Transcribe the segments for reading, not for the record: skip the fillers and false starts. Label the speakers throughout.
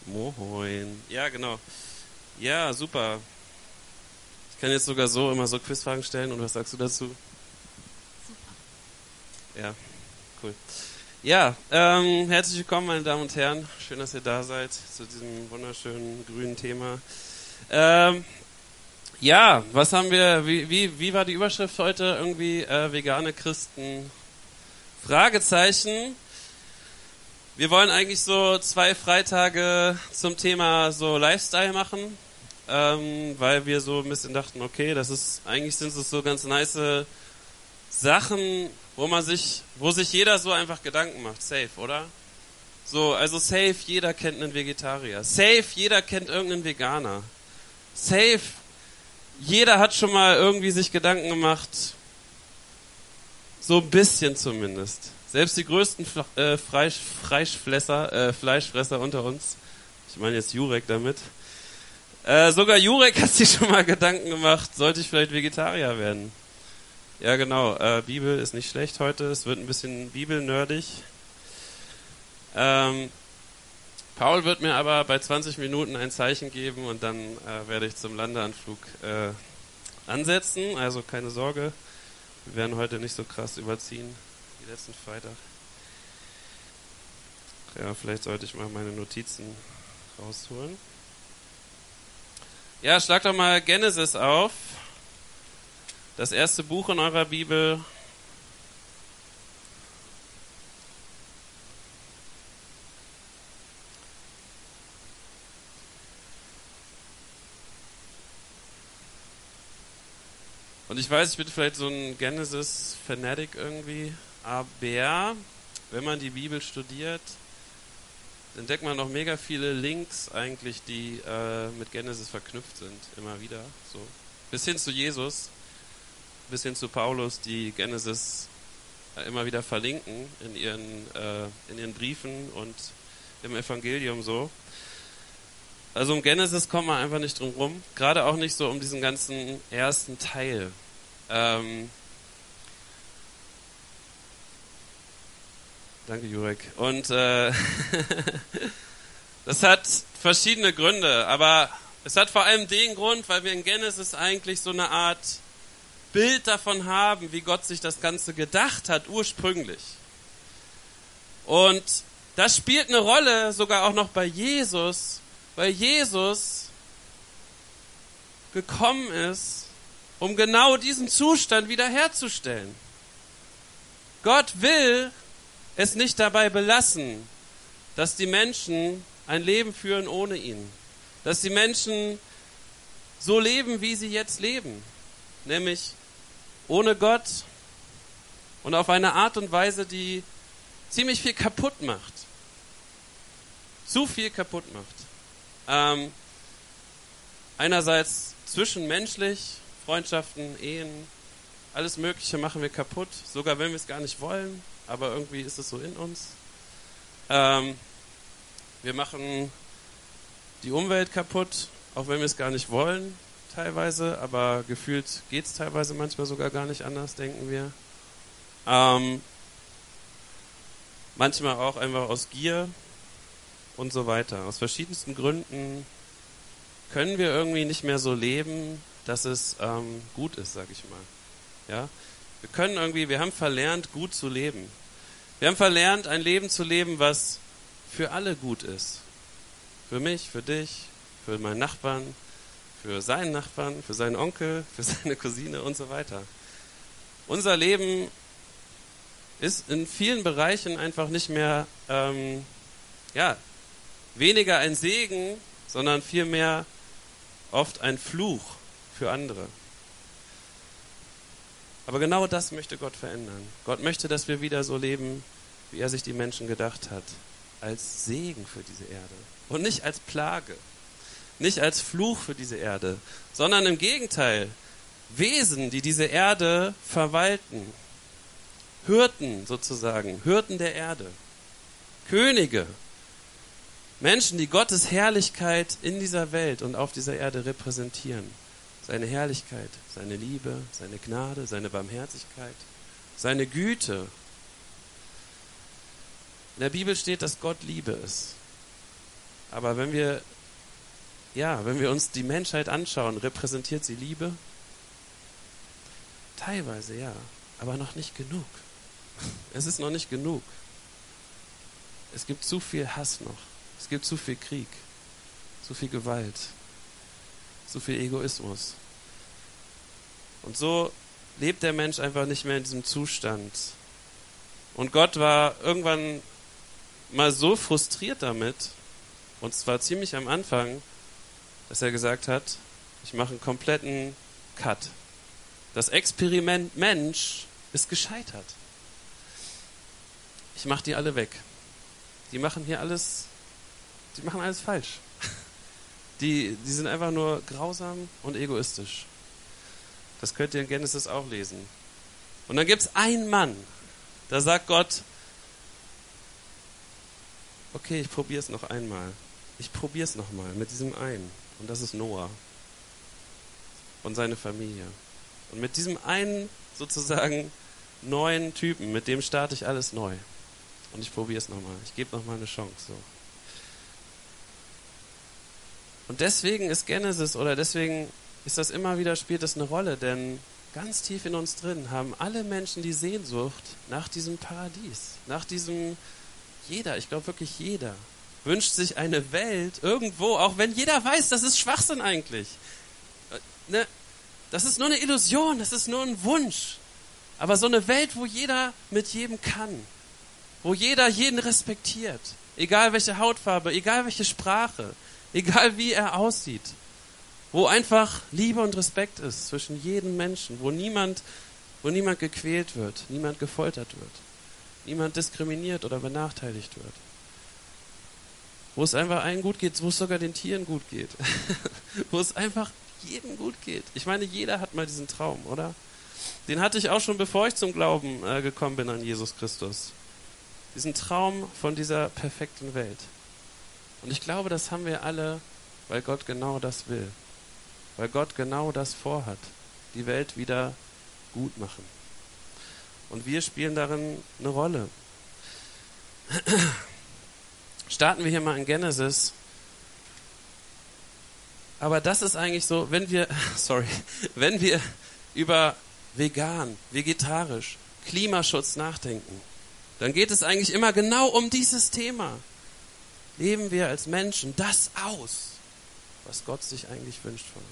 Speaker 1: Moin. Ja, genau. Ja, super. Ich kann jetzt sogar so immer so Quizfragen stellen und was sagst du dazu? Ja, cool. Ja, herzlich willkommen, meine Damen und Herren. Schön, dass ihr da seid zu diesem wunderschönen grünen Thema. Ja, was haben wir, wie war die Überschrift heute? Irgendwie vegane Christen? Fragezeichen. Wir wollen eigentlich so 2 Freitage zum Thema so Lifestyle machen, weil wir so ein bisschen dachten, okay, eigentlich sind es so ganz nice Sachen, wo sich jeder so einfach Gedanken macht. Safe, oder? So, also safe, jeder kennt einen Vegetarier. Safe, jeder kennt irgendeinen Veganer. Safe, jeder hat schon mal irgendwie sich Gedanken gemacht, so ein bisschen zumindest. Selbst die größten Fleischfresser unter uns, ich meine jetzt Jurek damit, sogar Jurek hat sich schon mal Gedanken gemacht, sollte ich vielleicht Vegetarier werden? Ja genau, Bibel ist nicht schlecht heute, es wird ein bisschen bibelnerdig. Paul wird mir aber bei 20 Minuten ein Zeichen geben und dann werde ich zum Landeanflug ansetzen, also keine Sorge, wir werden heute nicht so krass überziehen wie letzten Freitag. Ja, vielleicht sollte ich mal meine Notizen rausholen. Ja, schlag doch mal Genesis auf. Das erste Buch in eurer Bibel. Und ich weiß, ich bin vielleicht so ein Genesis-Fanatic irgendwie, aber wenn man die Bibel studiert, entdeckt man noch mega viele Links eigentlich, die mit Genesis verknüpft sind, immer wieder. So. Bis hin zu Jesus, bis hin zu Paulus, die Genesis immer wieder verlinken in ihren Briefen und im Evangelium so. Also um Genesis kommt man einfach nicht drum rum, gerade auch nicht so um diesen ganzen ersten Teil. Danke, Jurek. Und das hat verschiedene Gründe, aber es hat vor allem den Grund, weil wir in Genesis eigentlich so eine Art Bild davon haben, wie Gott sich das Ganze gedacht hat ursprünglich. Und das spielt eine Rolle sogar auch noch bei Jesus, weil Jesus gekommen ist, um genau diesen Zustand wiederherzustellen. Gott will es nicht dabei belassen, dass die Menschen ein Leben führen ohne ihn. Dass die Menschen so leben, wie sie jetzt leben. Nämlich ohne Gott und auf eine Art und Weise, die ziemlich viel kaputt macht. Zu viel kaputt macht. Einerseits zwischenmenschlich, Freundschaften, Ehen, alles Mögliche machen wir kaputt, sogar wenn wir es gar nicht wollen, aber irgendwie ist es so in uns. Wir machen die Umwelt kaputt, auch wenn wir es gar nicht wollen, teilweise, aber gefühlt geht es teilweise manchmal sogar gar nicht anders, denken wir. Manchmal auch einfach aus Gier und so weiter. Aus verschiedensten Gründen können wir irgendwie nicht mehr so leben, dass es gut ist, sag ich mal. Ja? Wir haben verlernt, gut zu leben. Wir haben verlernt, ein Leben zu leben, was für alle gut ist. Für mich, für dich, für meinen Nachbarn, für seinen Nachbarn, für seinen Onkel, für seine Cousine und so weiter. Unser Leben ist in vielen Bereichen einfach nicht mehr weniger ein Segen, sondern vielmehr oft ein Fluch für andere. Aber genau das möchte Gott verändern. Gott möchte, dass wir wieder so leben, wie er sich die Menschen gedacht hat. Als Segen für diese Erde. Und nicht als Plage. Nicht als Fluch für diese Erde. Sondern im Gegenteil. Wesen, die diese Erde verwalten. Hirten sozusagen. Hirten der Erde. Könige. Menschen, die Gottes Herrlichkeit in dieser Welt und auf dieser Erde repräsentieren. Seine Herrlichkeit, seine Liebe, seine Gnade, seine Barmherzigkeit, seine Güte. In der Bibel steht, dass Gott Liebe ist. Aber wenn wir uns die Menschheit anschauen, repräsentiert sie Liebe? Teilweise ja, aber noch nicht genug. Es ist noch nicht genug. Es gibt zu viel Hass noch. Es gibt zu viel Krieg, zu viel Gewalt, zu viel Egoismus. Und so lebt der Mensch einfach nicht mehr in diesem Zustand. Und Gott war irgendwann mal so frustriert damit, und zwar ziemlich am Anfang, dass er gesagt hat, ich mache einen kompletten Cut. Das Experiment Mensch ist gescheitert. Ich mache die alle weg. Die machen alles falsch. Die sind einfach nur grausam und egoistisch. Das könnt ihr in Genesis auch lesen. Und dann gibt es einen Mann, da sagt Gott, okay, ich probiere es noch einmal. Ich probiere es nochmal mit diesem einen. Und das ist Noah und seine Familie. Und mit diesem einen sozusagen neuen Typen, mit dem starte ich alles neu. Und ich probiere es nochmal. Ich gebe nochmal eine Chance. So. Und deswegen ist Genesis, oder deswegen ist das immer wieder, spielt das eine Rolle, denn ganz tief in uns drin haben alle Menschen die Sehnsucht nach diesem Paradies, nach diesem, ich glaube wirklich jeder, wünscht sich eine Welt irgendwo, auch wenn jeder weiß, das ist Schwachsinn eigentlich. Das ist nur eine Illusion, das ist nur ein Wunsch. Aber so eine Welt, wo jeder mit jedem kann, wo jeder jeden respektiert, egal welche Hautfarbe, egal welche Sprache, egal wie er aussieht, wo einfach Liebe und Respekt ist zwischen jedem Menschen, wo niemand gequält wird, niemand gefoltert wird, niemand diskriminiert oder benachteiligt wird. Wo es einfach allen gut geht, wo es sogar den Tieren gut geht. Wo es einfach jedem gut geht. Ich meine, jeder hat mal diesen Traum, oder? Den hatte ich auch schon, bevor ich zum Glauben gekommen bin an Jesus Christus. Diesen Traum von dieser perfekten Welt. Und ich glaube, das haben wir alle, weil Gott genau das will. Weil Gott genau das vorhat. Die Welt wieder gut machen. Und wir spielen darin eine Rolle. Starten wir hier mal in Genesis. Aber das ist eigentlich so, wenn wir über vegan, vegetarisch, Klimaschutz nachdenken, dann geht es eigentlich immer genau um dieses Thema. Leben wir als Menschen das aus, was Gott sich eigentlich wünscht von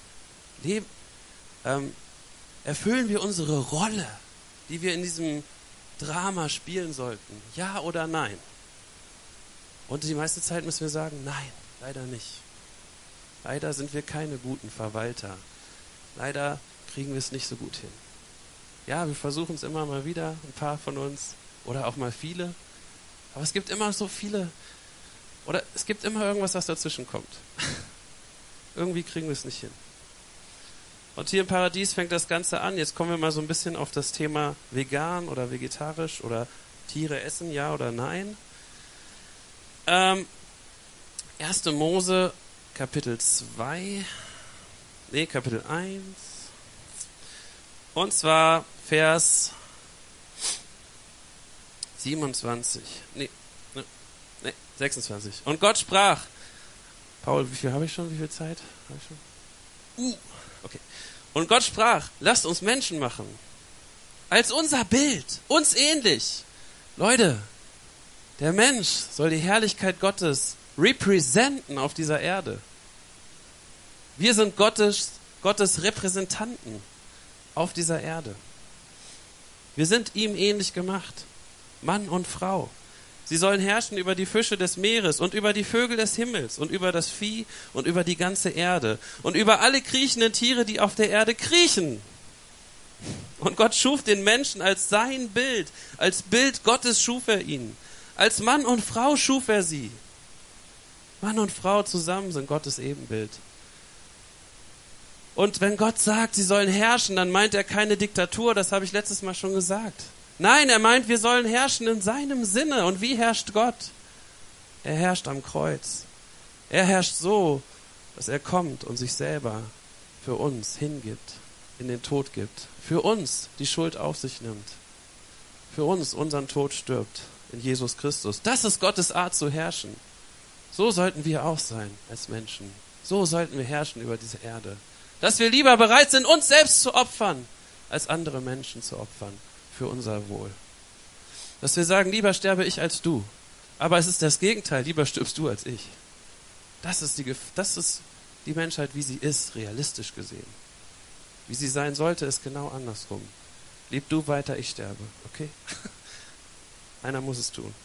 Speaker 1: uns? Erfüllen wir unsere Rolle, die wir in diesem Drama spielen sollten? Ja oder nein? Und die meiste Zeit müssen wir sagen, nein, leider nicht. Leider sind wir keine guten Verwalter. Leider kriegen wir es nicht so gut hin. Ja, wir versuchen es immer mal wieder, ein paar von uns, oder auch mal viele. Aber es gibt immer so viele, oder es gibt immer irgendwas, was dazwischen kommt. Irgendwie kriegen wir es nicht hin. Und hier im Paradies fängt das Ganze an. Jetzt kommen wir mal so ein bisschen auf das Thema vegan oder vegetarisch oder Tiere essen, ja oder nein. 1. Mose, Kapitel 1. Und zwar Vers 27. 26. Und Gott sprach. Paul, wie viel habe ich schon? Wie viel Zeit habe ich schon? Okay. Und Gott sprach, lasst uns Menschen machen. Als unser Bild, uns ähnlich. Leute, der Mensch soll die Herrlichkeit Gottes repräsentieren auf dieser Erde. Wir sind Gottes Repräsentanten auf dieser Erde. Wir sind ihm ähnlich gemacht. Mann und Frau. Sie sollen herrschen über die Fische des Meeres und über die Vögel des Himmels und über das Vieh und über die ganze Erde und über alle kriechenden Tiere, die auf der Erde kriechen. Und Gott schuf den Menschen als sein Bild. Als Bild Gottes schuf er ihn. Als Mann und Frau schuf er sie. Mann und Frau zusammen sind Gottes Ebenbild. Und wenn Gott sagt, sie sollen herrschen, dann meint er keine Diktatur, das habe ich letztes Mal schon gesagt. Nein, er meint, wir sollen herrschen in seinem Sinne. Und wie herrscht Gott? Er herrscht am Kreuz. Er herrscht so, dass er kommt und sich selber für uns hingibt, in den Tod gibt. Für uns die Schuld auf sich nimmt. Für uns unseren Tod stirbt in Jesus Christus. Das ist Gottes Art zu herrschen. So sollten wir auch sein als Menschen. So sollten wir herrschen über diese Erde. Dass wir lieber bereit sind, uns selbst zu opfern, als andere Menschen zu opfern für unser Wohl. Dass wir sagen, lieber sterbe ich als du. Aber es ist das Gegenteil, lieber stirbst du als ich. Das ist die Menschheit, wie sie ist, realistisch gesehen. Wie sie sein sollte, ist genau andersrum. Leb du weiter, ich sterbe. Okay? Einer muss es tun.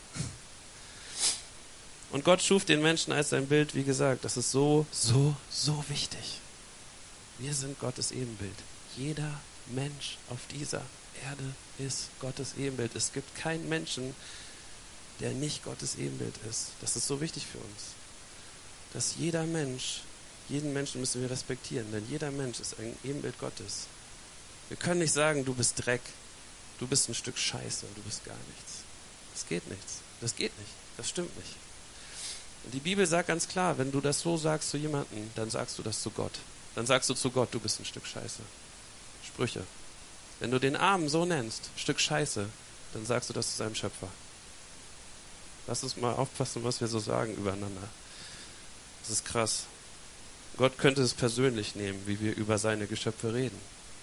Speaker 1: Und Gott schuf den Menschen als sein Bild, wie gesagt, das ist so wichtig. Wir sind Gottes Ebenbild. Jeder Mensch auf dieser Erde ist Gottes Ebenbild. Es gibt keinen Menschen, der nicht Gottes Ebenbild ist. Das ist so wichtig für uns. Dass jeden Menschen müssen wir respektieren, denn jeder Mensch ist ein Ebenbild Gottes. Wir können nicht sagen, du bist Dreck, du bist ein Stück Scheiße und du bist gar nichts. Das geht nicht. Das stimmt nicht. Und die Bibel sagt ganz klar, wenn du das so sagst zu jemandem, dann sagst du das zu Gott. Dann sagst du zu Gott, du bist ein Stück Scheiße. Sprüche. Wenn du den Armen so nennst, Stück Scheiße, dann sagst du das zu seinem Schöpfer. Lass uns mal aufpassen, was wir so sagen übereinander. Das ist krass. Gott könnte es persönlich nehmen, wie wir über seine Geschöpfe reden.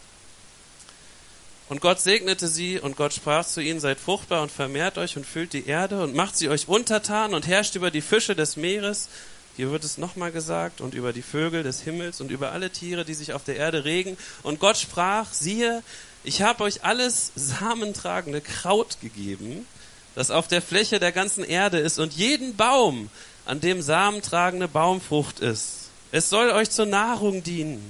Speaker 1: Und Gott segnete sie und Gott sprach zu ihnen, seid fruchtbar und vermehrt euch und füllt die Erde und macht sie euch untertan und herrscht über die Fische des Meeres. Hier wird es nochmal gesagt, und über die Vögel des Himmels und über alle Tiere, die sich auf der Erde regen. Und Gott sprach, siehe, ich habe euch alles samentragende Kraut gegeben, das auf der Fläche der ganzen Erde ist und jeden Baum, an dem samentragende Baumfrucht ist. Es soll euch zur Nahrung dienen.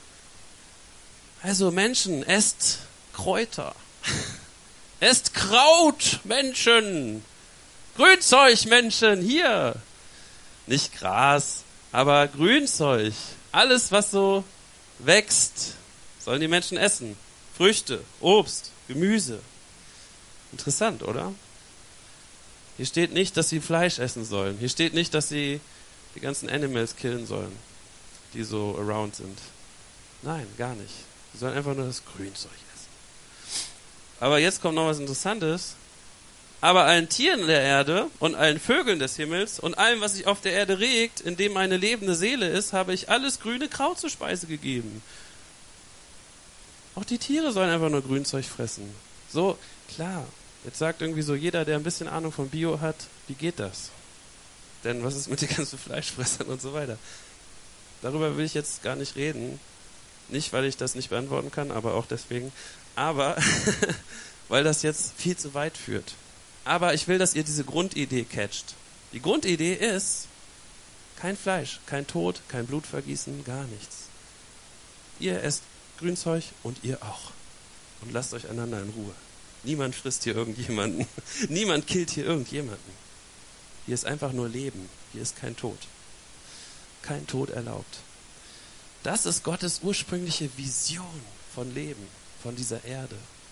Speaker 1: Also Menschen, esst Kräuter. Esst Kraut, Menschen. Grünzeug, Menschen, hier. Nicht Gras, aber Grünzeug. Alles, was so wächst, sollen die Menschen essen. Früchte, Obst, Gemüse. Interessant, oder? Hier steht nicht, dass sie Fleisch essen sollen. Hier steht nicht, dass sie die ganzen Animals killen sollen, die so around sind. Nein, gar nicht. Sie sollen einfach nur das Grünzeug essen. Aber jetzt kommt noch was Interessantes. Aber allen Tieren der Erde und allen Vögeln des Himmels und allem, was sich auf der Erde regt, in dem eine lebende Seele ist, habe ich alles grüne Kraut zur Speise gegeben. Auch die Tiere sollen einfach nur Grünzeug fressen. So, klar. Jetzt sagt irgendwie so jeder, der ein bisschen Ahnung von Bio hat, wie geht das? Denn was ist mit den ganzen Fleischfressern und so weiter? Darüber will ich jetzt gar nicht reden. Nicht, weil ich das nicht beantworten kann, aber auch deswegen. Aber weil das jetzt viel zu weit führt. Aber ich will, dass ihr diese Grundidee catcht. Die Grundidee ist, kein Fleisch, kein Tod, kein Blutvergießen, gar nichts. Ihr esst Grünzeug und ihr auch. Und lasst euch einander in Ruhe. Niemand frisst hier irgendjemanden. Niemand killt hier irgendjemanden. Hier ist einfach nur Leben. Hier ist kein Tod. Kein Tod erlaubt. Das ist Gottes ursprüngliche Vision von Leben, von dieser Erde.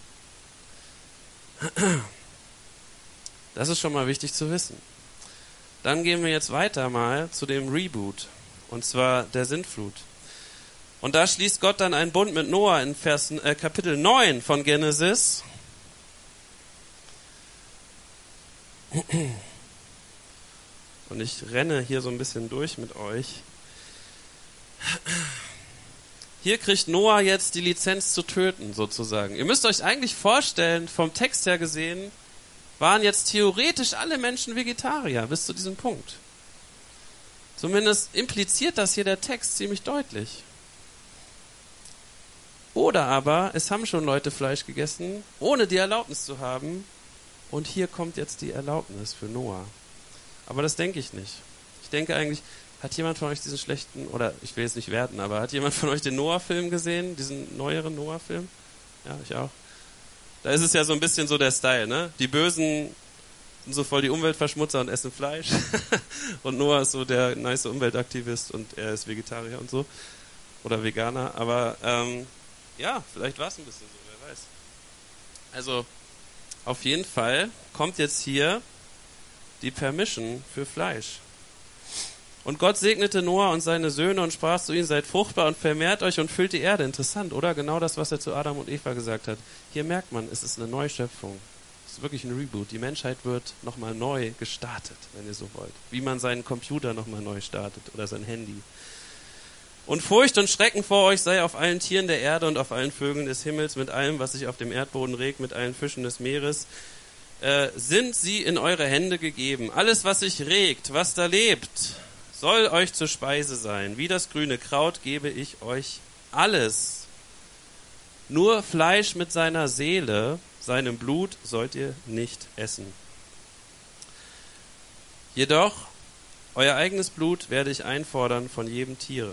Speaker 1: Das ist schon mal wichtig zu wissen. Dann gehen wir jetzt weiter mal zu dem Reboot, und zwar der Sintflut. Und da schließt Gott dann einen Bund mit Noah in Kapitel 9 von Genesis. Und ich renne hier so ein bisschen durch mit euch. Hier kriegt Noah jetzt die Lizenz zu töten, sozusagen. Ihr müsst euch eigentlich vorstellen, vom Text her gesehen, waren jetzt theoretisch alle Menschen Vegetarier bis zu diesem Punkt. Zumindest impliziert das hier der Text ziemlich deutlich. Oder aber, es haben schon Leute Fleisch gegessen, ohne die Erlaubnis zu haben. Und hier kommt jetzt die Erlaubnis für Noah. Aber das denke ich nicht. Ich denke eigentlich, hat jemand von euch diesen schlechten, oder ich will jetzt nicht werten, aber hat jemand von euch den Noah-Film gesehen? Diesen neueren Noah-Film? Ja, ich auch. Da ist es ja so ein bisschen so der Style, ne? Die Bösen sind so voll die Umweltverschmutzer und essen Fleisch. Und Noah ist so der nice Umweltaktivist und er ist Vegetarier und so. Oder Veganer. Aber ja, vielleicht war es ein bisschen so, wer weiß. Also, auf jeden Fall kommt jetzt hier die Permission für Fleisch. Und Gott segnete Noah und seine Söhne und sprach zu ihnen, seid fruchtbar und vermehrt euch und füllt die Erde. Interessant, oder? Genau das, was er zu Adam und Eva gesagt hat. Hier merkt man, es ist eine Neuschöpfung. Es ist wirklich ein Reboot. Die Menschheit wird nochmal neu gestartet, wenn ihr so wollt. Wie man seinen Computer nochmal neu startet oder sein Handy. Und Furcht und Schrecken vor euch sei auf allen Tieren der Erde und auf allen Vögeln des Himmels, mit allem, was sich auf dem Erdboden regt, mit allen Fischen des Meeres, sind sie in eure Hände gegeben. Alles, was sich regt, was da lebt, soll euch zur Speise sein. Wie das grüne Kraut gebe ich euch alles. Nur Fleisch mit seiner Seele, seinem Blut, sollt ihr nicht essen. Jedoch, euer eigenes Blut werde ich einfordern von jedem Tiere.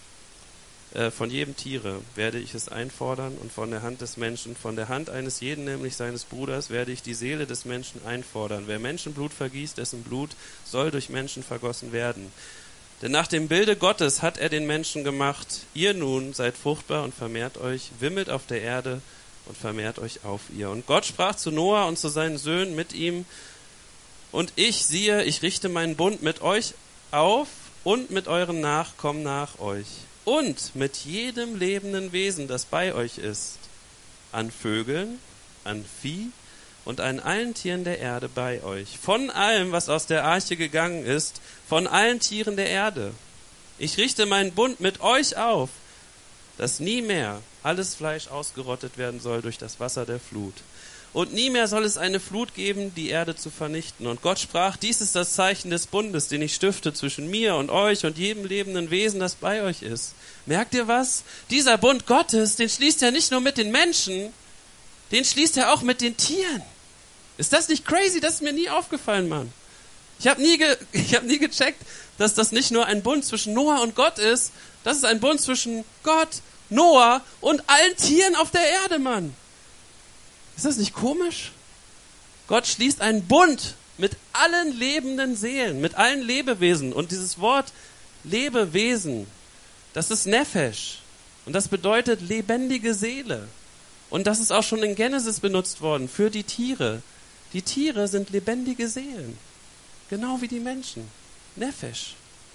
Speaker 1: Werde ich es einfordern und von der Hand des Menschen, von der Hand eines jeden, nämlich seines Bruders, werde ich die Seele des Menschen einfordern. Wer Menschenblut vergießt, dessen Blut soll durch Menschen vergossen werden. Denn nach dem Bilde Gottes hat er den Menschen gemacht. Ihr nun seid fruchtbar und vermehrt euch, wimmelt auf der Erde und vermehrt euch auf ihr. Und Gott sprach zu Noah und zu seinen Söhnen mit ihm, und ich, siehe, ich richte meinen Bund mit euch auf und mit euren Nachkommen nach euch. Und mit jedem lebenden Wesen, das bei euch ist, an Vögeln, an Vieh und an allen Tieren der Erde bei euch. Von allem, was aus der Arche gegangen ist, von allen Tieren der Erde. Ich richte meinen Bund mit euch auf, dass nie mehr alles Fleisch ausgerottet werden soll durch das Wasser der Flut. Und nie mehr soll es eine Flut geben, die Erde zu vernichten. Und Gott sprach, dies ist das Zeichen des Bundes, den ich stifte zwischen mir und euch und jedem lebenden Wesen, das bei euch ist. Merkt ihr was? Dieser Bund Gottes, den schließt er nicht nur mit den Menschen, den schließt er auch mit den Tieren. Ist das nicht crazy? Das ist mir nie aufgefallen, Mann. Ich hab nie gecheckt, dass das nicht nur ein Bund zwischen Noah und Gott ist, das ist ein Bund zwischen Gott, Noah und allen Tieren auf der Erde, Mann. Ist das nicht komisch? Gott schließt einen Bund mit allen lebenden Seelen, mit allen Lebewesen. Und dieses Wort Lebewesen, das ist Nefesh. Und das bedeutet lebendige Seele. Und das ist auch schon in Genesis benutzt worden für die Tiere. Die Tiere sind lebendige Seelen. Genau wie die Menschen. Nefesh.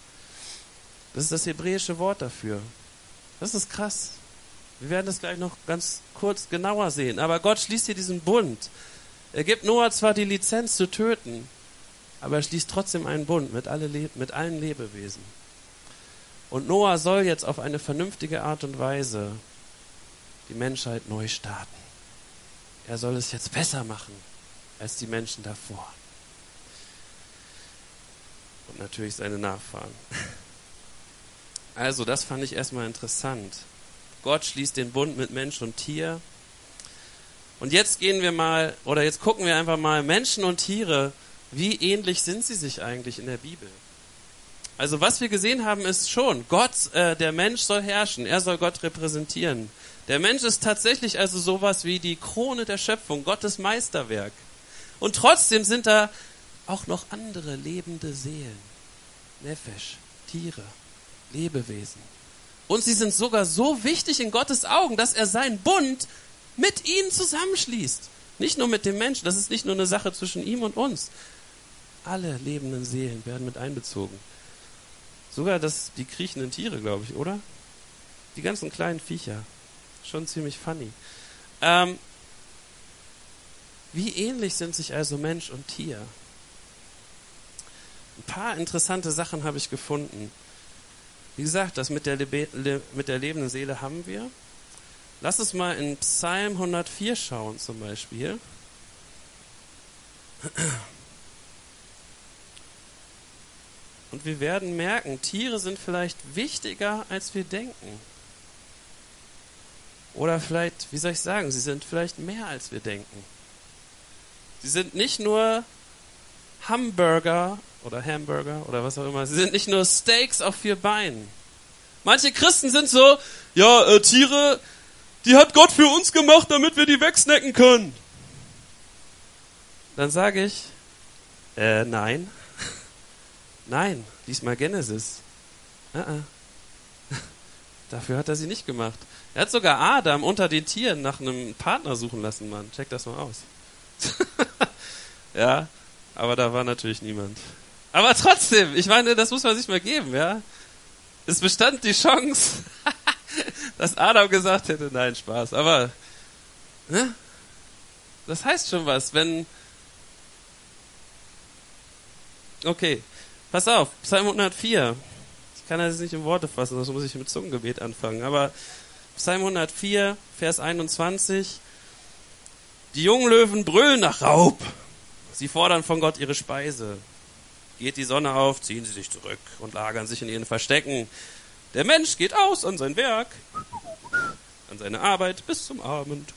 Speaker 1: Das ist das hebräische Wort dafür. Das ist krass. Wir werden das gleich noch ganz kurz genauer sehen. Aber Gott schließt hier diesen Bund. Er gibt Noah zwar die Lizenz zu töten, aber er schließt trotzdem einen Bund mit allen Lebewesen. Und Noah soll jetzt auf eine vernünftige Art und Weise die Menschheit neu starten. Er soll es jetzt besser machen als die Menschen davor. Und natürlich seine Nachfahren. Also, das fand ich erstmal interessant. Gott schließt den Bund mit Mensch und Tier. Und jetzt jetzt gucken wir einfach mal, Menschen und Tiere, wie ähnlich sind sie sich eigentlich in der Bibel? Also was wir gesehen haben, ist schon, der Mensch soll herrschen, er soll Gott repräsentieren. Der Mensch ist tatsächlich also sowas wie die Krone der Schöpfung, Gottes Meisterwerk. Und trotzdem sind da auch noch andere lebende Seelen. Nefesh, Tiere, Lebewesen. Und sie sind sogar so wichtig in Gottes Augen, dass er seinen Bund mit ihnen zusammenschließt. Nicht nur mit dem Menschen, das ist nicht nur eine Sache zwischen ihm und uns. Alle lebenden Seelen werden mit einbezogen. Sogar die kriechenden Tiere, glaube ich, oder? Die ganzen kleinen Viecher. Schon ziemlich funny. Wie ähnlich sind sich also Mensch und Tier? Ein paar interessante Sachen habe ich gefunden. Wie gesagt, das mit der lebenden Seele haben wir. Lass uns mal in Psalm 104 schauen zum Beispiel. Und wir werden merken, Tiere sind vielleicht wichtiger, als wir denken. Oder vielleicht, wie soll ich sagen, sie sind vielleicht mehr, als wir denken. Sie sind nicht nur Hamburger oder was auch immer. Sie sind nicht nur Steaks auf 4 Beinen. Manche Christen sind so, Tiere, die hat Gott für uns gemacht, damit wir die wegsnacken können. Dann sage ich, nein. Nein, lies mal Genesis. Dafür hat er sie nicht gemacht. Er hat sogar Adam unter den Tieren nach einem Partner suchen lassen, Mann. Check das mal aus. Ja, aber da war natürlich niemand. Aber trotzdem, ich meine, das muss man sich mal geben, ja. Es bestand die Chance, dass Adam gesagt hätte, nein, Spaß. Aber Das heißt schon was, wenn... Okay, pass auf, Psalm 104. Ich kann das nicht in Worte fassen, sonst muss ich mit Zungengebet anfangen. Aber Psalm 104, Vers 21. Die jungen Löwen brüllen nach Raub. Sie fordern von Gott ihre Speise. Geht die Sonne auf, ziehen sie sich zurück und lagern sich in ihren Verstecken. Der Mensch geht aus an sein Werk, an seine Arbeit bis zum Abend.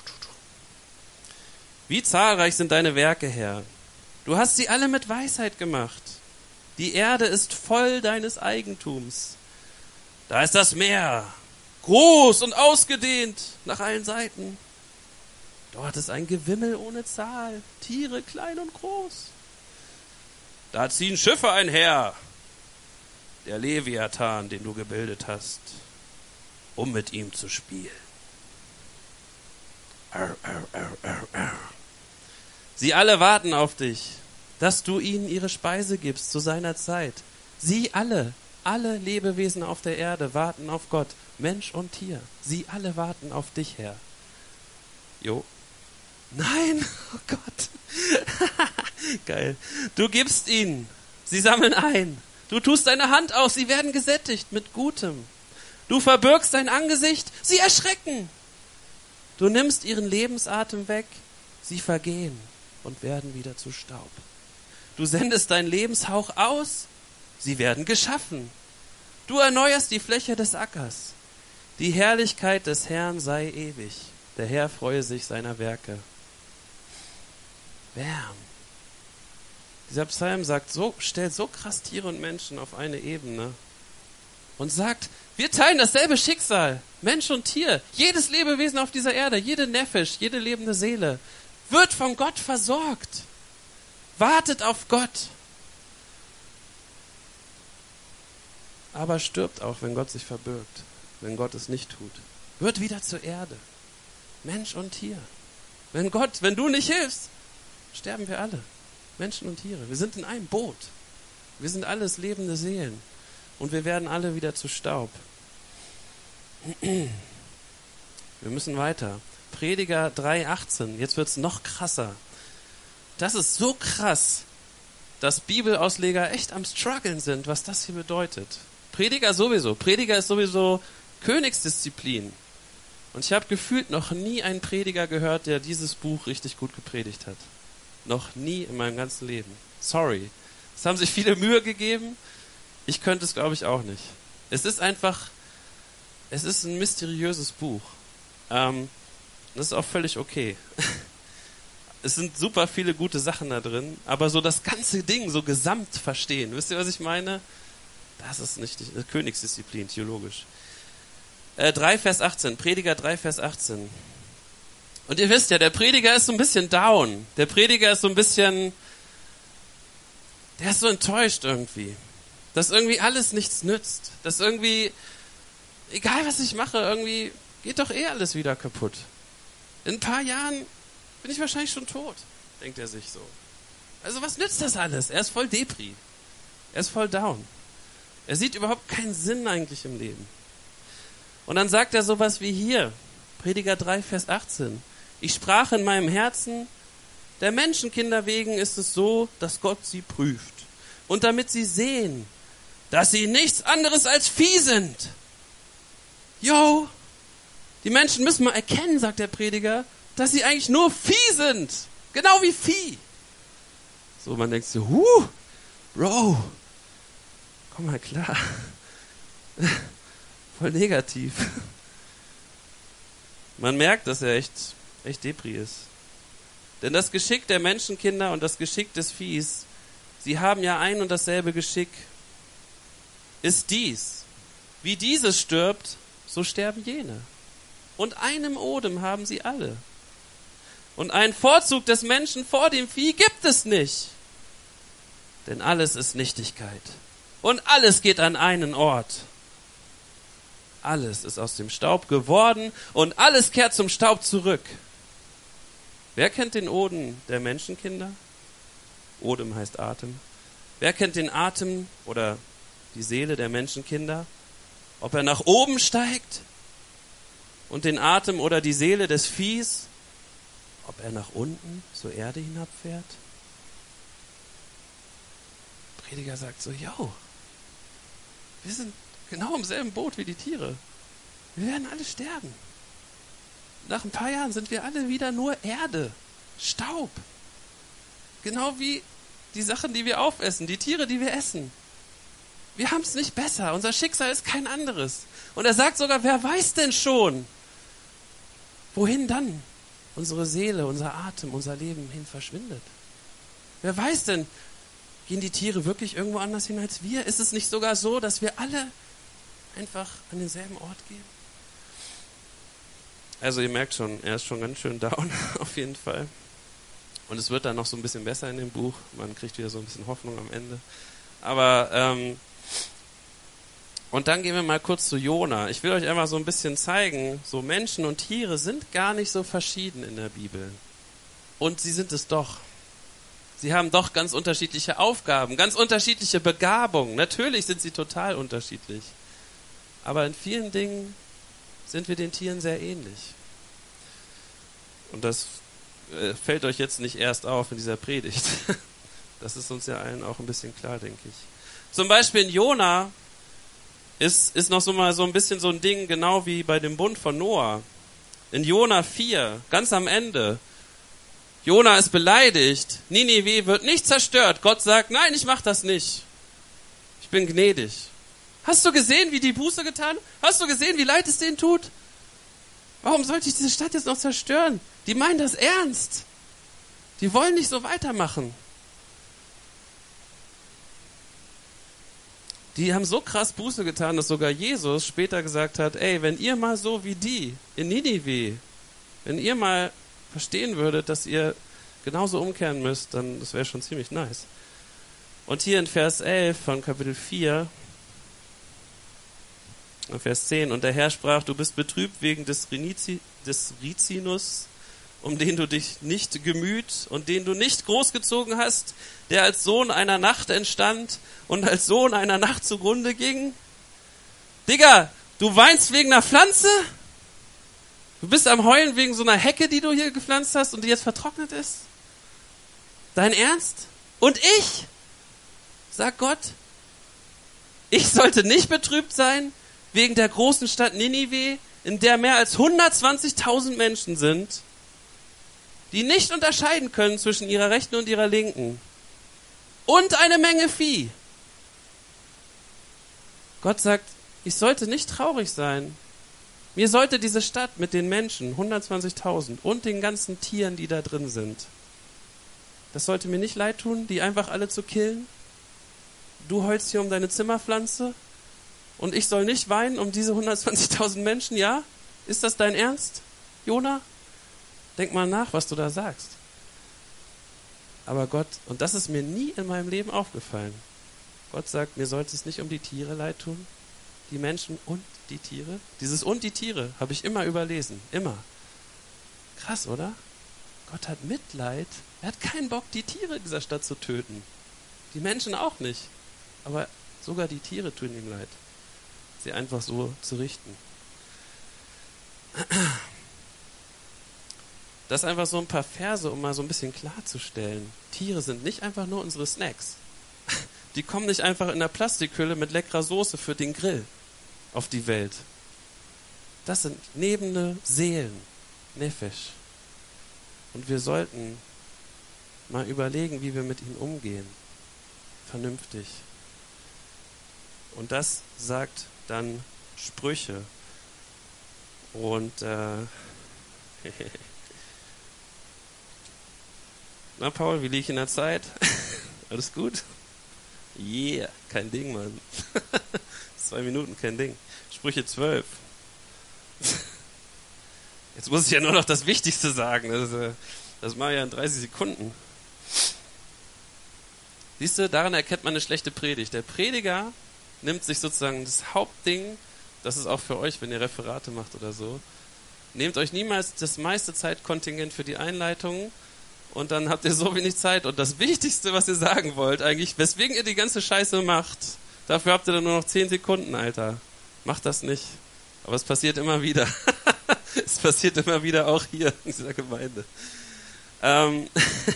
Speaker 1: Wie zahlreich sind deine Werke, Herr. Du hast sie alle mit Weisheit gemacht. Die Erde ist voll deines Eigentums. Da ist das Meer, groß und ausgedehnt nach allen Seiten. Dort ist ein Gewimmel ohne Zahl, Tiere klein und groß. Da ziehen Schiffe einher, der Leviathan, den du gebildet hast, um mit ihm zu spielen. Arr, arr, arr, arr, arr. Sie alle warten auf dich, dass du ihnen ihre Speise gibst zu seiner Zeit. Sie alle Lebewesen auf der Erde warten auf Gott, Mensch und Tier. Sie alle warten auf dich, Herr. Jo. Nein, oh Gott. Geil. Du gibst ihnen, sie sammeln ein. Du tust deine Hand aus, sie werden gesättigt mit Gutem. Du verbirgst dein Angesicht, sie erschrecken. Du nimmst ihren Lebensatem weg, sie vergehen und werden wieder zu Staub. Du sendest deinen Lebenshauch aus, sie werden geschaffen. Du erneuerst die Fläche des Ackers. Die Herrlichkeit des Herrn sei ewig. Der Herr freue sich seiner Werke. Bam. Dieser Psalm stellt so krass Tiere und Menschen auf eine Ebene und sagt, wir teilen dasselbe Schicksal, Mensch und Tier. Jedes Lebewesen auf dieser Erde, jede Nephesh, jede lebende Seele wird von Gott versorgt. Wartet auf Gott. Aber stirbt auch, wenn Gott sich verbirgt, wenn Gott es nicht tut. Wird wieder zur Erde. Mensch und Tier. Wenn du nicht hilfst, sterben wir alle. Menschen und Tiere. Wir sind in einem Boot. Wir sind alles lebende Seelen. Und wir werden alle wieder zu Staub. Wir müssen weiter. Prediger 3,18. Jetzt wird's noch krasser. Das ist so krass, dass Bibelausleger echt am Struggeln sind, was das hier bedeutet. Prediger ist sowieso Königsdisziplin. Und ich habe gefühlt noch nie einen Prediger gehört, der dieses Buch richtig gut gepredigt hat. Noch nie in meinem ganzen Leben. Sorry. Es haben sich viele Mühe gegeben. Ich könnte es, glaube ich, auch nicht. Es ist ein mysteriöses Buch. Das ist auch völlig okay. Es sind super viele gute Sachen da drin, aber so das ganze Ding so gesamt verstehen. Wisst ihr, was ich meine? Das ist nicht die Königsdisziplin, theologisch. 3 Vers 18, Prediger 3 Vers 18. Und ihr wisst ja, der Prediger ist so ein bisschen down. Der Prediger ist so ein bisschen, der ist so enttäuscht irgendwie. Dass irgendwie alles nichts nützt. Dass irgendwie, egal was ich mache, irgendwie geht doch alles wieder kaputt. In ein paar Jahren bin ich wahrscheinlich schon tot, denkt er sich so. Also was nützt das alles? Er ist voll Depri. Er ist voll down. Er sieht überhaupt keinen Sinn eigentlich im Leben. Und dann sagt er sowas wie hier, Prediger 3, Vers 18. Ich sprach in meinem Herzen, der Menschenkinder wegen ist es so, dass Gott sie prüft. Und damit sie sehen, dass sie nichts anderes als Vieh sind. Jo, die Menschen müssen mal erkennen, sagt der Prediger, dass sie eigentlich nur Vieh sind. Genau wie Vieh. So, man denkt so, Bro, komm mal klar. Voll negativ. Man merkt, dass er echt Depri ist. Denn das Geschick der Menschenkinder und das Geschick des Viehs, sie haben ja ein und dasselbe Geschick, ist dies. Wie dieses stirbt, so sterben jene. Und einem Odem haben sie alle. Und einen Vorzug des Menschen vor dem Vieh gibt es nicht. Denn alles ist Nichtigkeit. Und alles geht an einen Ort. Alles ist aus dem Staub geworden und alles kehrt zum Staub zurück. Wer kennt den Odem der Menschenkinder? Odem heißt Atem. Wer kennt den Atem oder die Seele der Menschenkinder? Ob er nach oben steigt und den Atem oder die Seele des Viehs ob er nach unten zur Erde hinabfährt? Der Prediger sagt so, yo, wir sind genau im selben Boot wie die Tiere. Wir werden alle sterben. Nach ein paar Jahren sind wir alle wieder nur Erde, Staub. Genau wie die Sachen, die wir aufessen, die Tiere, die wir essen. Wir haben es nicht besser. Unser Schicksal ist kein anderes. Und er sagt sogar, wer weiß denn schon, wohin dann unsere Seele, unser Atem, unser Leben hin verschwindet? Wer weiß denn, gehen die Tiere wirklich irgendwo anders hin als wir? Ist es nicht sogar so, dass wir alle einfach an denselben Ort gehen? Also ihr merkt schon, er ist schon ganz schön down, auf jeden Fall. Und es wird dann noch so ein bisschen besser in dem Buch. Man kriegt wieder so ein bisschen Hoffnung am Ende. Aber, und dann gehen wir mal kurz zu Jona. Ich will euch einfach so ein bisschen zeigen, so Menschen und Tiere sind gar nicht so verschieden in der Bibel. Und sie sind es doch. Sie haben doch ganz unterschiedliche Aufgaben, ganz unterschiedliche Begabungen. Natürlich sind sie total unterschiedlich. Aber in vielen Dingen sind wir den Tieren sehr ähnlich. Und das fällt euch jetzt nicht erst auf in dieser Predigt. Das ist uns ja allen auch ein bisschen klar, denke ich. Zum Beispiel in Jona ist noch so mal so ein bisschen so ein Ding, genau wie bei dem Bund von Noah. In Jona 4, ganz am Ende. Jona ist beleidigt. Ninive wird nicht zerstört. Gott sagt, nein, ich mach das nicht. Ich bin gnädig. Hast du gesehen, wie die Buße getan? Hast du gesehen, wie leid es denen tut? Warum sollte ich diese Stadt jetzt noch zerstören? Die meinen das ernst. Die wollen nicht so weitermachen. Die haben so krass Buße getan, dass sogar Jesus später gesagt hat, ey, wenn ihr mal so wie die in Ninive, wenn ihr mal verstehen würdet, dass ihr genauso umkehren müsst, dann das wäre schon ziemlich nice. Und hier in Vers 11 von Kapitel 4, Vers 10, und der Herr sprach, du bist betrübt wegen des Rizinus, um den du dich nicht gemüht und den du nicht großgezogen hast, der als Sohn einer Nacht entstand und als Sohn einer Nacht zugrunde ging. Digga, du weinst wegen einer Pflanze? Du bist am Heulen wegen so einer Hecke, die du hier gepflanzt hast und die jetzt vertrocknet ist? Dein Ernst? Und ich? Sagt Gott, ich sollte nicht betrübt sein wegen der großen Stadt Ninive, in der mehr als 120.000 Menschen sind, die nicht unterscheiden können zwischen ihrer rechten und ihrer linken. Und eine Menge Vieh. Gott sagt, ich sollte nicht traurig sein. Mir sollte diese Stadt mit den Menschen, 120.000, und den ganzen Tieren, die da drin sind, das sollte mir nicht leid tun, die einfach alle zu killen. Du heulst hier um deine Zimmerpflanze und ich soll nicht weinen um diese 120.000 Menschen, ja? Ist das dein Ernst, Jona? Denk mal nach, was du da sagst. Aber Gott, und das ist mir nie in meinem Leben aufgefallen, Gott sagt, mir sollte es nicht um die Tiere leid tun, die Menschen und die Tiere. Dieses und die Tiere habe ich immer überlesen, immer. Krass, oder? Gott hat Mitleid. Er hat keinen Bock, die Tiere dieser Stadt zu töten. Die Menschen auch nicht. Aber sogar die Tiere tun ihm leid, sie einfach so zu richten. Das ist einfach so ein paar Verse, um mal so ein bisschen klarzustellen. Tiere sind nicht einfach nur unsere Snacks. Die kommen nicht einfach in der Plastikhülle mit leckerer Soße für den Grill auf die Welt. Das sind lebende Seelen, Nefesh. Und wir sollten mal überlegen, wie wir mit ihnen umgehen. Vernünftig. Und das sagt dann Sprüche. Und na Paul, wie liege ich in der Zeit? Alles gut? Yeah, kein Ding, Mann. 2 Minuten, kein Ding. Sprüche 12. Jetzt muss ich ja nur noch das Wichtigste sagen. Das mache ich ja in 30 Sekunden. Siehst du, daran erkennt man eine schlechte Predigt. Der Prediger nimmt sich sozusagen das Hauptding, das ist auch für euch, wenn ihr Referate macht oder so, nehmt euch niemals das meiste Zeitkontingent für die Einleitung und dann habt ihr so wenig Zeit. Und das Wichtigste, was ihr sagen wollt, eigentlich, weswegen ihr die ganze Scheiße macht, dafür habt ihr dann nur noch 10 Sekunden, Alter. Macht das nicht. Aber es passiert immer wieder. Es passiert immer wieder auch hier in dieser Gemeinde. Ähm,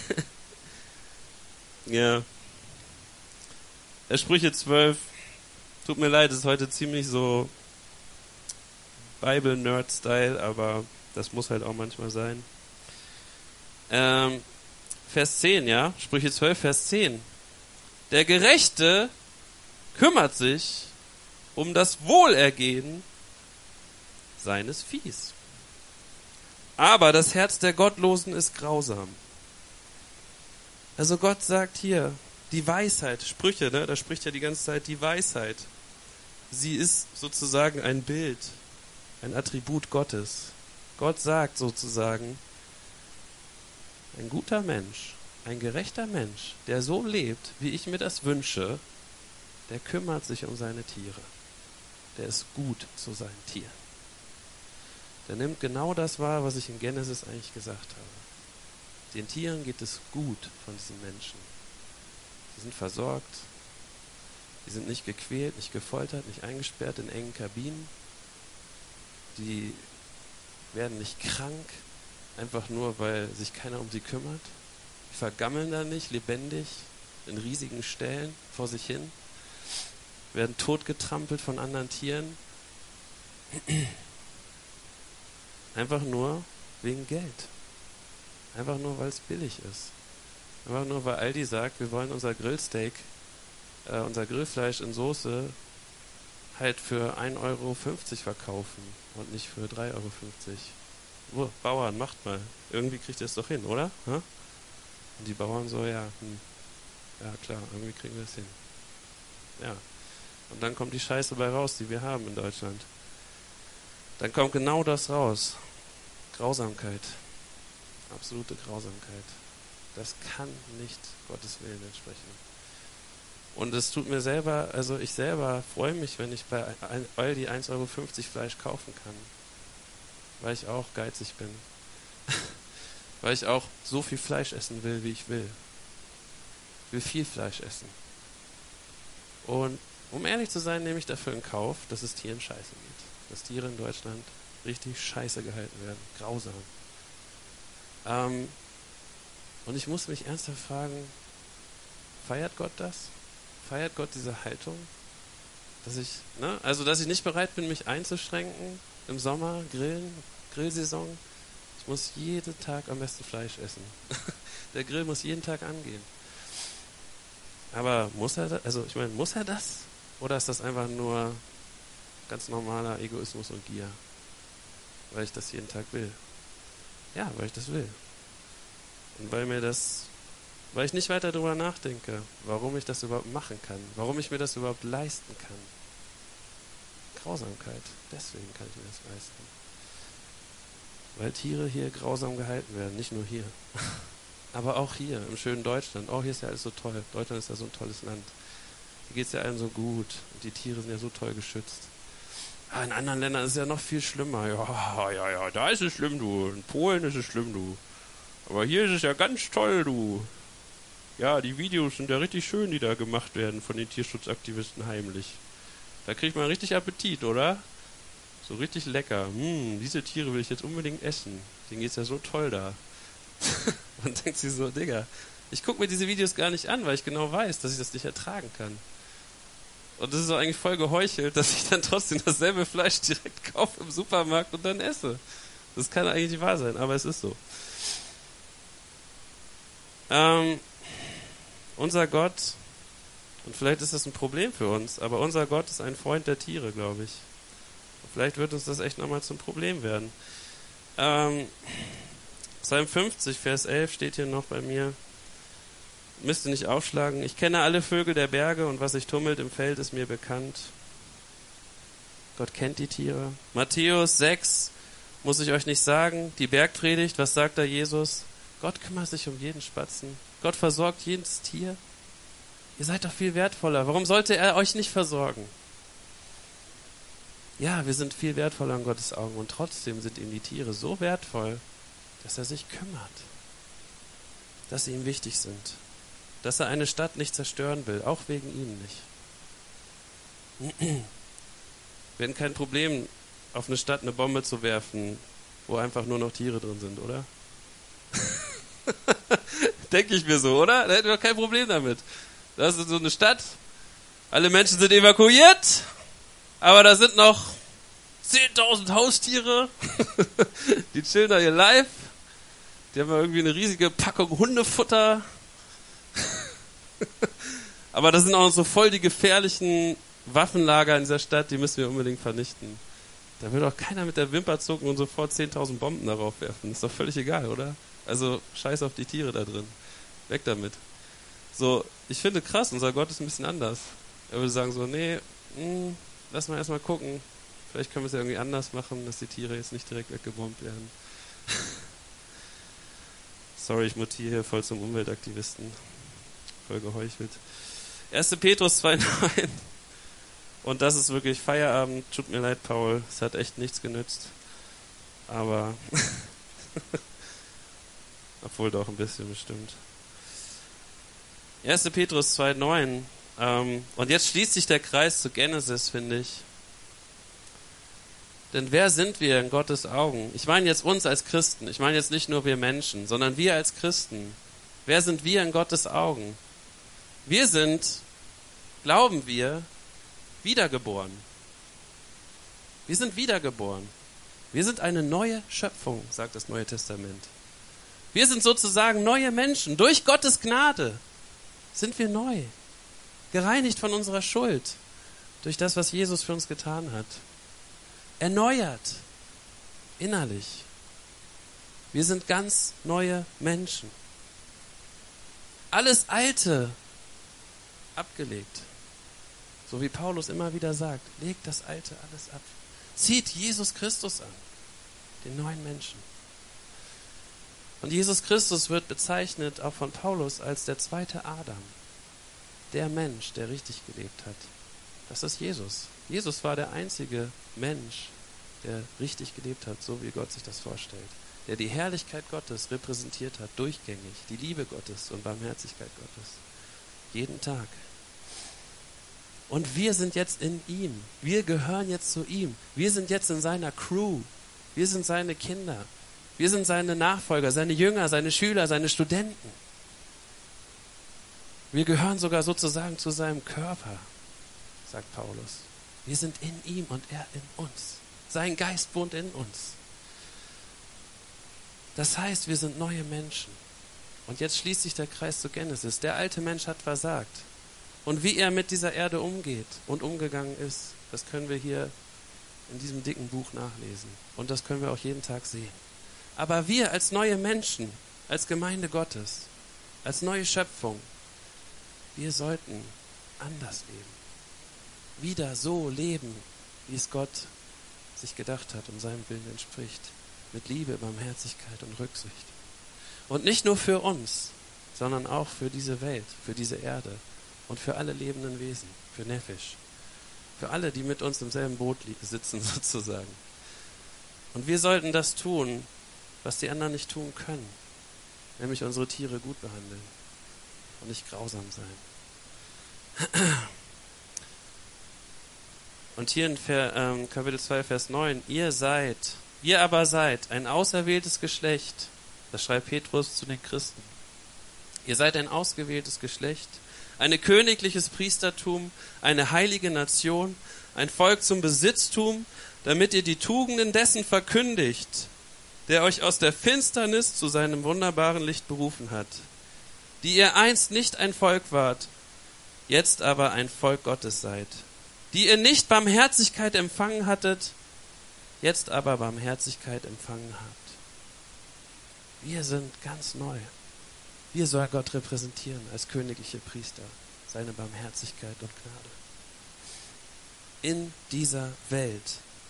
Speaker 1: ja. Sprüche 12. Tut mir leid, ist heute ziemlich so Bible-Nerd-Style, aber das muss halt auch manchmal sein. Vers 10, ja? Sprüche 12, Vers 10. Der Gerechte kümmert sich um das Wohlergehen seines Viehs. Aber das Herz der Gottlosen ist grausam. Also Gott sagt hier, die Weisheit, Sprüche, ne? Da spricht ja die ganze Zeit die Weisheit. Sie ist sozusagen ein Bild, ein Attribut Gottes. Gott sagt sozusagen, ein guter Mensch, ein gerechter Mensch, der so lebt, wie ich mir das wünsche, der kümmert sich um seine Tiere. Der ist gut zu seinen Tieren. Der nimmt genau das wahr, was ich in Genesis eigentlich gesagt habe. Den Tieren geht es gut von diesen Menschen. Sie sind versorgt, die sind nicht gequält, nicht gefoltert, nicht eingesperrt in engen Kabinen. Die werden nicht krank, einfach nur, weil sich keiner um sie kümmert. Die vergammeln da nicht lebendig in riesigen Ställen vor sich hin, werden totgetrampelt von anderen Tieren. Einfach nur wegen Geld. Einfach nur, weil es billig ist. Einfach nur, weil Aldi sagt, wir wollen unser Grillsteak, unser Grillfleisch in Soße halt für 1,50 € verkaufen und nicht für 3,50 €. Bauern, macht mal. Irgendwie kriegt ihr es doch hin, oder? Ha? Und die Bauern so, ja klar, irgendwie kriegen wir es hin. Ja. Und dann kommt die Scheiße bei raus, die wir haben in Deutschland. Dann kommt genau das raus. Grausamkeit. Absolute Grausamkeit. Das kann nicht Gottes Willen entsprechen. Und es tut mir selber, also ich selber freue mich, wenn ich bei Aldi 1,50 € Fleisch kaufen kann. Weil ich auch geizig bin. Weil ich auch so viel Fleisch essen will, wie ich will. Ich will viel Fleisch essen. Und um ehrlich zu sein, nehme ich dafür in Kauf, dass es Tieren scheiße geht. Dass Tiere in Deutschland richtig scheiße gehalten werden. Grausam. Und ich muss mich ernsthaft fragen, feiert Gott das? Feiert Gott diese Haltung? Dass ich nicht bereit bin, mich einzuschränken im Sommer, Grillsaison. Ich muss jeden Tag am besten Fleisch essen. Der Grill muss jeden Tag angehen. Aber muss er das? Oder ist das einfach nur ganz normaler Egoismus und Gier? Weil ich das jeden Tag will. Ja, weil ich das will. Und weil ich nicht weiter darüber nachdenke, warum ich das überhaupt machen kann, warum ich mir das überhaupt leisten kann. Grausamkeit, deswegen kann ich mir das leisten. Weil Tiere hier grausam gehalten werden, nicht nur hier. Aber auch hier, im schönen Deutschland. Hier ist ja alles so toll. Deutschland ist ja so ein tolles Land. Hier geht es ja allen so gut. Und die Tiere sind ja so toll geschützt. Aber in anderen Ländern ist es ja noch viel schlimmer. Ja, da ist es schlimm, du. In Polen ist es schlimm, du. Aber hier ist es ja ganz toll, du. Ja, die Videos sind ja richtig schön, die da gemacht werden von den Tierschutzaktivisten heimlich. Da kriegt man richtig Appetit, oder? So richtig lecker. Diese Tiere will ich jetzt unbedingt essen. Denen geht's ja so toll da. Und denkt sie so, Digga, ich gucke mir diese Videos gar nicht an, weil ich genau weiß, dass ich das nicht ertragen kann. Und das ist doch eigentlich voll geheuchelt, dass ich dann trotzdem dasselbe Fleisch direkt kaufe im Supermarkt und dann esse. Das kann eigentlich nicht wahr sein, aber es ist so. Unser Gott, und vielleicht ist das ein Problem für uns, aber unser Gott ist ein Freund der Tiere, glaube ich. Und vielleicht wird uns das echt nochmal zum Problem werden. Psalm 50, Vers 11 steht hier noch bei mir. Müsst ihr nicht aufschlagen. Ich kenne alle Vögel der Berge und was sich tummelt im Feld ist mir bekannt. Gott kennt die Tiere. Matthäus 6, muss ich euch nicht sagen. Die Bergpredigt, was sagt da Jesus? Gott kümmert sich um jeden Spatzen. Gott versorgt jedes Tier. Ihr seid doch viel wertvoller. Warum sollte er euch nicht versorgen? Ja, wir sind viel wertvoller in Gottes Augen und trotzdem sind ihm die Tiere so wertvoll, dass er sich kümmert. Dass sie ihm wichtig sind. Dass er eine Stadt nicht zerstören will, auch wegen ihnen nicht. Wir hätten kein Problem, auf eine Stadt eine Bombe zu werfen, wo einfach nur noch Tiere drin sind, oder? Denke ich mir so, oder? Da hätten wir kein Problem damit. Das ist so eine Stadt, alle Menschen sind evakuiert, aber da sind noch 10.000 Haustiere, die chillen da ihr Life, die haben irgendwie eine riesige Packung Hundefutter, aber das sind auch so voll die gefährlichen Waffenlager in dieser Stadt, die müssen wir unbedingt vernichten. Da will doch keiner mit der Wimper zucken und sofort 10.000 Bomben darauf werfen. Ist doch völlig egal, oder? Also scheiß auf die Tiere da drin. Weg damit. So, ich finde krass, unser Gott ist ein bisschen anders. Er würde sagen so, nee, lass mal erstmal gucken. Vielleicht können wir es ja irgendwie anders machen, dass die Tiere jetzt nicht direkt weggebombt werden. Sorry, ich mutiere hier voll zum Umweltaktivisten. Voll geheuchelt. 1. Petrus 2,9. Und das ist wirklich Feierabend. Tut mir leid, Paul. Es hat echt nichts genützt. Aber obwohl doch ein bisschen bestimmt. 1. Petrus 2,9. Und jetzt schließt sich der Kreis zu Genesis, finde ich. Denn wer sind wir in Gottes Augen? Ich meine jetzt uns als Christen. Ich meine jetzt nicht nur wir Menschen, sondern wir als Christen. Wer sind wir in Gottes Augen? Wir sind, glauben wir, wiedergeboren. Wir sind wiedergeboren. Wir sind eine neue Schöpfung, sagt das Neue Testament. Wir sind sozusagen neue Menschen. Durch Gottes Gnade sind wir neu. Gereinigt von unserer Schuld. Durch das, was Jesus für uns getan hat. Erneuert. Innerlich. Wir sind ganz neue Menschen. Alles Alte abgelegt. So wie Paulus immer wieder sagt, legt das Alte alles ab. Zieht Jesus Christus an, den neuen Menschen. Und Jesus Christus wird bezeichnet auch von Paulus als der zweite Adam. Der Mensch, der richtig gelebt hat. Das ist Jesus. Jesus war der einzige Mensch, der richtig gelebt hat, so wie Gott sich das vorstellt. Der die Herrlichkeit Gottes repräsentiert hat, durchgängig. Die Liebe Gottes und Barmherzigkeit Gottes. Jeden Tag. Und wir sind jetzt in ihm. Wir gehören jetzt zu ihm. Wir sind jetzt in seiner Crew. Wir sind seine Kinder. Wir sind seine Nachfolger, seine Jünger, seine Schüler, seine Studenten. Wir gehören sogar sozusagen zu seinem Körper, sagt Paulus. Wir sind in ihm und er in uns. Sein Geist wohnt in uns. Das heißt, wir sind neue Menschen. Und jetzt schließt sich der Kreis zu Genesis. Der alte Mensch hat versagt. Und wie er mit dieser Erde umgeht und umgegangen ist, das können wir hier in diesem dicken Buch nachlesen. Und das können wir auch jeden Tag sehen. Aber wir als neue Menschen, als Gemeinde Gottes, als neue Schöpfung, wir sollten anders leben. Wieder so leben, wie es Gott sich gedacht hat und seinem Willen entspricht. Mit Liebe, Barmherzigkeit und Rücksicht. Und nicht nur für uns, sondern auch für diese Welt, für diese Erde. Und für alle lebenden Wesen, für Nephish. Für alle, die mit uns im selben Boot sitzen, sozusagen. Und wir sollten das tun, was die anderen nicht tun können. Nämlich unsere Tiere gut behandeln. Und nicht grausam sein. Und hier in Kapitel 2, Vers 9. Ihr aber seid ein auserwähltes Geschlecht. Das schreibt Petrus zu den Christen. Ihr seid ein ausgewähltes Geschlecht. Ein königliches Priestertum, eine heilige Nation, ein Volk zum Besitztum, damit ihr die Tugenden dessen verkündigt, der euch aus der Finsternis zu seinem wunderbaren Licht berufen hat, die ihr einst nicht ein Volk wart, jetzt aber ein Volk Gottes seid, die ihr nicht Barmherzigkeit empfangen hattet, jetzt aber Barmherzigkeit empfangen habt. Wir sind ganz neu. Wir sollen Gott repräsentieren als königliche Priester, seine Barmherzigkeit und Gnade. In dieser Welt.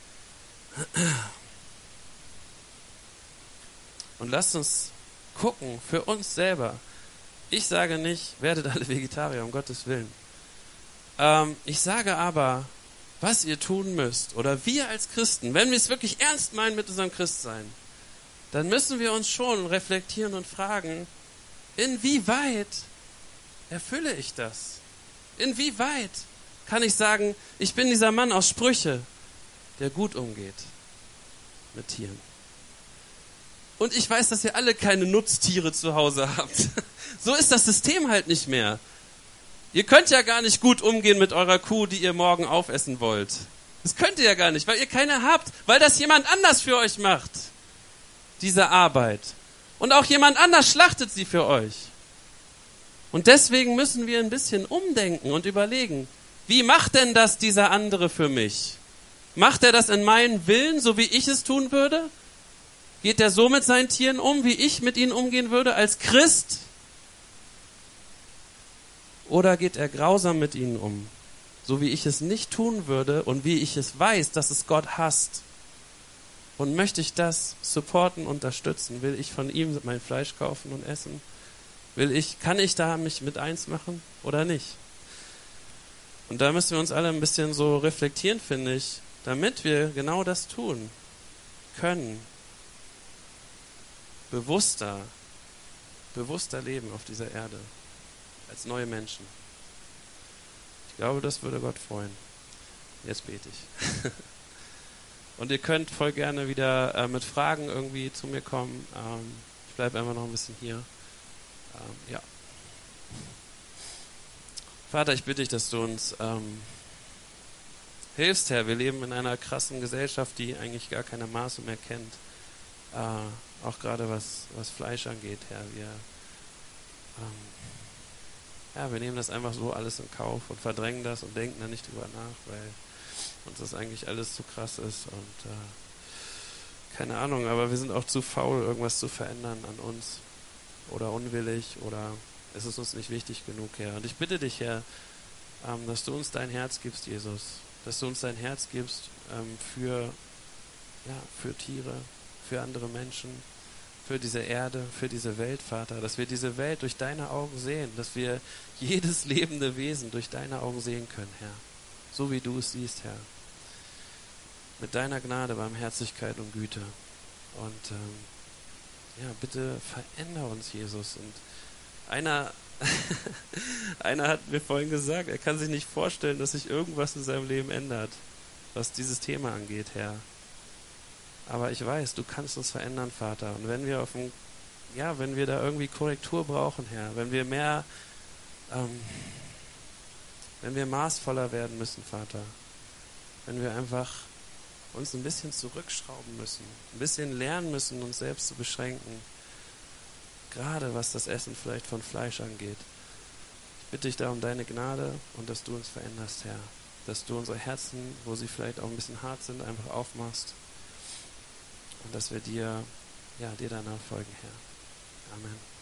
Speaker 1: Und lasst uns gucken, für uns selber. Ich sage nicht, werdet alle Vegetarier, um Gottes Willen. Ich sage aber, was ihr tun müsst, oder wir als Christen, wenn wir es wirklich ernst meinen mit unserem Christsein, dann müssen wir uns schon reflektieren und fragen, inwieweit erfülle ich das? Inwieweit kann ich sagen, ich bin dieser Mann aus Sprüche, der gut umgeht mit Tieren? Und ich weiß, dass ihr alle keine Nutztiere zu Hause habt. So ist das System halt nicht mehr. Ihr könnt ja gar nicht gut umgehen mit eurer Kuh, die ihr morgen aufessen wollt. Das könnt ihr ja gar nicht, weil ihr keine habt, weil das jemand anders für euch macht, diese Arbeit. Und auch jemand anders schlachtet sie für euch. Und deswegen müssen wir ein bisschen umdenken und überlegen, wie macht denn das dieser andere für mich? Macht er das in meinen Willen, so wie ich es tun würde? Geht er so mit seinen Tieren um, wie ich mit ihnen umgehen würde als Christ? Oder geht er grausam mit ihnen um, so wie ich es nicht tun würde und wie ich es weiß, dass es Gott hasst? Und möchte ich das supporten, unterstützen? Will ich von ihm mein Fleisch kaufen und essen? Kann ich da mich mit eins machen oder nicht? Und da müssen wir uns alle ein bisschen so reflektieren, finde ich, damit wir genau das tun können. Bewusster leben auf dieser Erde. Als neue Menschen. Ich glaube, das würde Gott freuen. Jetzt bete ich. Und ihr könnt voll gerne wieder mit Fragen irgendwie zu mir kommen. Ich bleibe einfach noch ein bisschen hier. Ja. Vater, ich bitte dich, dass du uns hilfst, Herr. Wir leben in einer krassen Gesellschaft, die eigentlich gar keine Maße mehr kennt. Auch gerade was Fleisch angeht, Herr. Wir nehmen das einfach so alles in Kauf und verdrängen das und denken da nicht drüber nach, weil uns das eigentlich alles zu krass ist und keine Ahnung, aber wir sind auch zu faul, irgendwas zu verändern an uns oder unwillig oder es ist uns nicht wichtig genug, Herr. Und ich bitte dich, Herr, dass du uns dein Herz gibst, Jesus, dass du uns dein Herz gibst für Tiere, für andere Menschen, für diese Erde, für diese Welt, Vater, dass wir diese Welt durch deine Augen sehen, dass wir jedes lebende Wesen durch deine Augen sehen können, Herr. So wie du es siehst, Herr. Mit deiner Gnade, Barmherzigkeit und Güte. Und bitte veränder uns, Jesus. Und einer hat mir vorhin gesagt, er kann sich nicht vorstellen, dass sich irgendwas in seinem Leben ändert, was dieses Thema angeht, Herr. Aber ich weiß, du kannst uns verändern, Vater. Und wenn wir wenn wir da irgendwie Korrektur brauchen, Herr, wenn wir wenn wir maßvoller werden müssen, Vater, wenn wir einfach uns ein bisschen zurückschrauben müssen, ein bisschen lernen müssen, uns selbst zu beschränken, gerade was das Essen vielleicht von Fleisch angeht. Ich bitte dich da um deine Gnade und dass du uns veränderst, Herr. Dass du unsere Herzen, wo sie vielleicht auch ein bisschen hart sind, einfach aufmachst. Und dass wir dir danach folgen, Herr. Amen.